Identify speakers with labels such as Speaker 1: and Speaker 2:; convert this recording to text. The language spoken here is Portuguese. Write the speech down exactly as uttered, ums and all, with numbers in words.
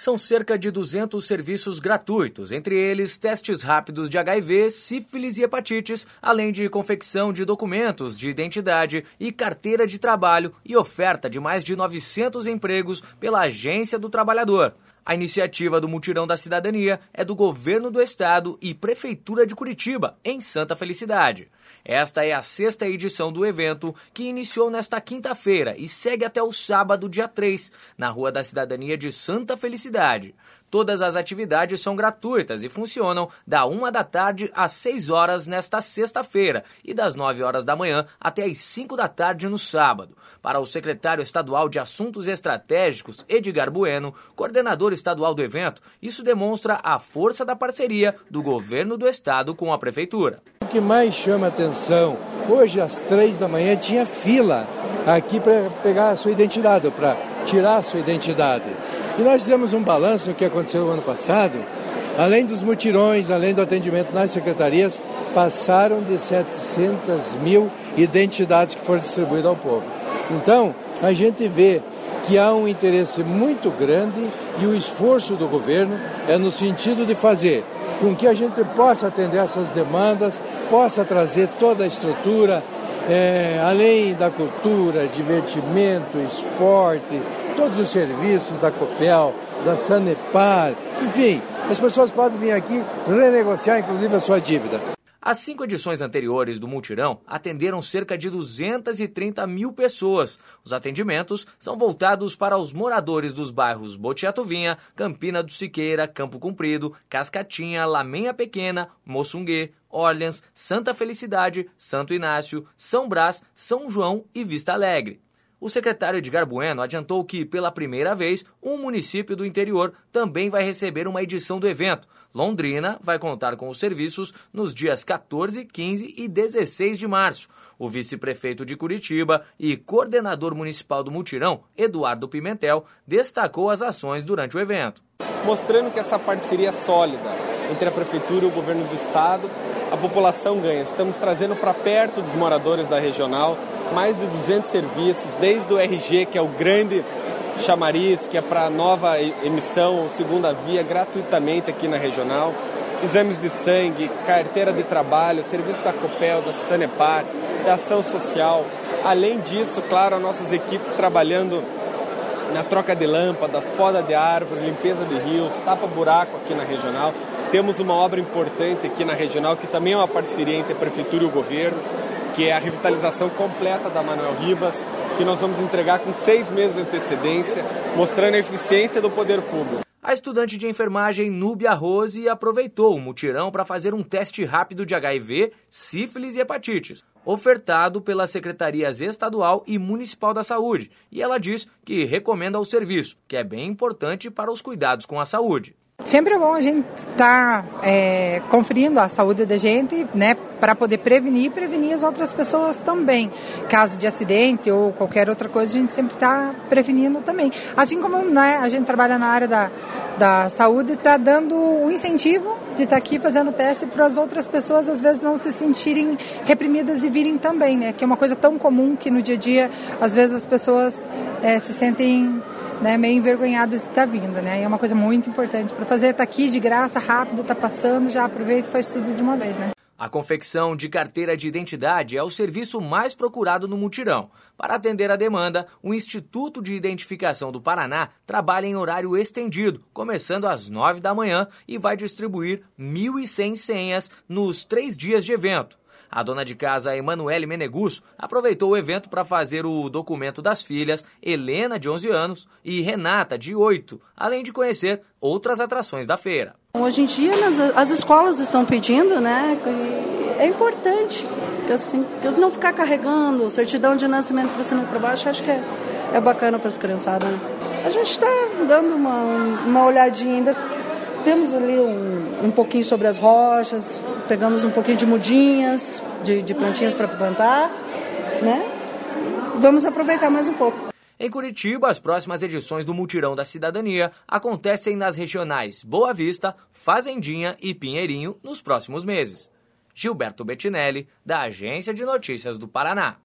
Speaker 1: São cerca de duzentos serviços gratuitos, entre eles testes rápidos de H I V, sífilis e hepatites, além de confecção de documentos de identidade e carteira de trabalho e oferta de mais de novecentos empregos pela Agência do Trabalhador. A iniciativa do Mutirão da Cidadania é do Governo do Estado e Prefeitura de Curitiba, em Santa Felicidade. Esta é a sexta edição do evento, que iniciou nesta quinta-feira e segue até o sábado, dia três, na Rua da Cidadania de Santa Felicidade. Todas as atividades são gratuitas e funcionam da uma da tarde às seis horas nesta sexta-feira e das nove horas da manhã até às cinco da tarde no sábado. Para o secretário estadual de Assuntos Estratégicos, Edgar Bueno, coordenador estadual do evento, isso demonstra a força da parceria do governo do estado com a prefeitura.
Speaker 2: O que mais chama atenção, hoje às três da manhã tinha fila aqui para pegar a sua identidade, para tirar a sua identidade. E nós fizemos um balanço do que aconteceu no ano passado. Além dos mutirões, além do atendimento nas secretarias, passaram de setecentas mil identidades que foram distribuídas ao povo. Então, a gente vê que há um interesse muito grande e o esforço do governo é no sentido de fazer com que a gente possa atender essas demandas, possa trazer toda a estrutura, é, além da cultura, divertimento, esporte, todos os serviços da Copel, da Sanepar, enfim, as pessoas podem vir aqui renegociar, inclusive, a sua dívida.
Speaker 1: As cinco edições anteriores do Mutirão atenderam cerca de duzentas e trinta mil pessoas. Os atendimentos são voltados para os moradores dos bairros Botiatuvinha, Campina do Siqueira, Campo Comprido, Cascatinha, Lamenha Pequena, Moçungue, Orleans, Santa Felicidade, Santo Inácio, São Brás, São João e Vista Alegre. O secretário Edgar Bueno adiantou que, pela primeira vez, um município do interior também vai receber uma edição do evento. Londrina vai contar com os serviços nos dias quatorze, quinze e dezesseis de março. O vice-prefeito de Curitiba e coordenador municipal do Mutirão, Eduardo Pimentel, destacou as ações durante o evento.
Speaker 3: Mostrando que essa parceria sólida entre a prefeitura e o governo do estado, a população ganha. Estamos trazendo para perto dos moradores da regional mais de duzentos serviços, desde o R G, que é o grande chamariz, que é para nova emissão, segunda via, gratuitamente aqui na regional, exames de sangue, carteira de trabalho, serviço da Copel, da Sanepar, da Ação Social. Além disso, claro, as nossas equipes trabalhando na troca de lâmpadas, poda de árvore, limpeza de rios, tapa-buraco aqui na regional. Temos uma obra importante aqui na regional, que também é uma parceria entre a prefeitura e o governo, que é a revitalização completa da Manuel Ribas, que nós vamos entregar com seis meses de antecedência, mostrando a eficiência do poder público.
Speaker 1: A estudante de enfermagem Núbia Rose aproveitou o mutirão para fazer um teste rápido de H I V, sífilis e hepatites, ofertado pelas secretarias estadual e municipal da saúde, e ela diz que recomenda o serviço, que é bem importante para os cuidados com a saúde.
Speaker 4: Sempre é bom a gente estar tá, é, conferindo a saúde da gente, né, para poder prevenir e prevenir as outras pessoas também. Caso de acidente ou qualquer outra coisa, a gente sempre está prevenindo também. Assim como, né, a gente trabalha na área da, da saúde, está dando o incentivo de estar tá aqui fazendo teste para as outras pessoas, às vezes, não se sentirem reprimidas de virem também, né, que é uma coisa tão comum que no dia a dia, às vezes, as pessoas é, se sentem... Né, meio envergonhadas de estar vindo, né? E é uma coisa muito importante para fazer, tá aqui de graça, rápido, tá passando, já aproveita e faz tudo de uma vez, né?
Speaker 1: A confecção de carteira de identidade é o serviço mais procurado no mutirão. Para atender a demanda, o Instituto de Identificação do Paraná trabalha em horário estendido, começando às nove da manhã e vai distribuir mil e cem senhas nos três dias de evento. A dona de casa Emanuele Menegusso aproveitou o evento para fazer o documento das filhas Helena, de onze anos, e Renata, de oito, além de conhecer outras atrações da feira.
Speaker 5: Hoje em dia as escolas estão pedindo, né? E é importante assim, não ficar carregando certidão de nascimento para cima e para baixo, acho que é, é bacana para as criançadas. Né? A gente está dando uma, uma olhadinha ainda. Temos ali um, um pouquinho sobre as rochas, pegamos um pouquinho de mudinhas, de, de plantinhas para plantar, né? Vamos aproveitar mais um pouco.
Speaker 1: Em Curitiba, as próximas edições do Mutirão da Cidadania acontecem nas regionais Boa Vista, Fazendinha e Pinheirinho nos próximos meses. Gilberto Bettinelli, da Agência de Notícias do Paraná.